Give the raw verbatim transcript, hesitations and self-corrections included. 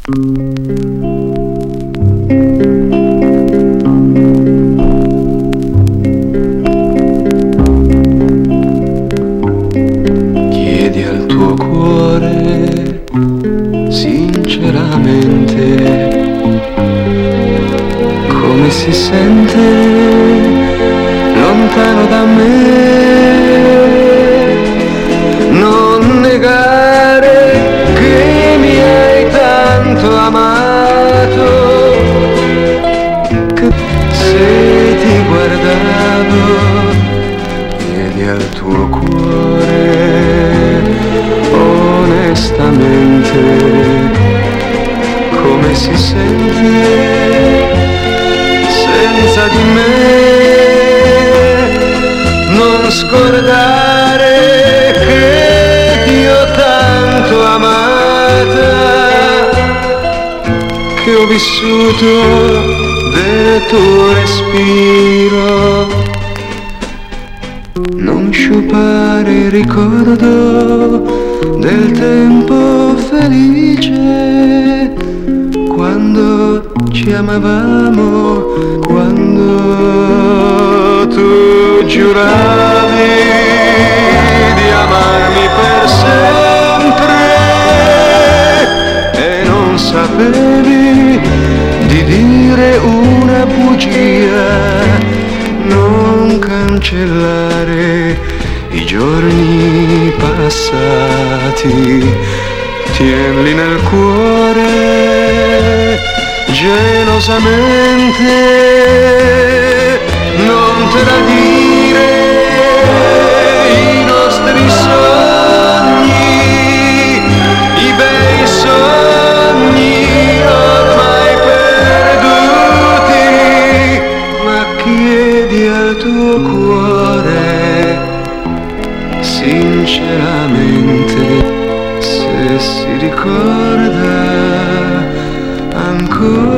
Chiedi al tuo cuore sinceramente come si sente lontano da me. Non negare che mi hai tanto amato, che se ti guardavo chiedi al tuo cuore onestamente come si sente senza di me. Non scordare che ti ho tanto amata, che ho vissuto del tuo respiro. Non sciupare il ricordo del tempo felice, quando ci amavamo, quando tu giuravi di amarmi per sempre e non sapevi di dire una bugia. Non cancellare i giorni passati, tienili nel cuore gelosamente. Non tradire i nostri sogni, i bei sogni ormai perduti, ma chiedi al tuo cuore sinceramente se si ricorda ancora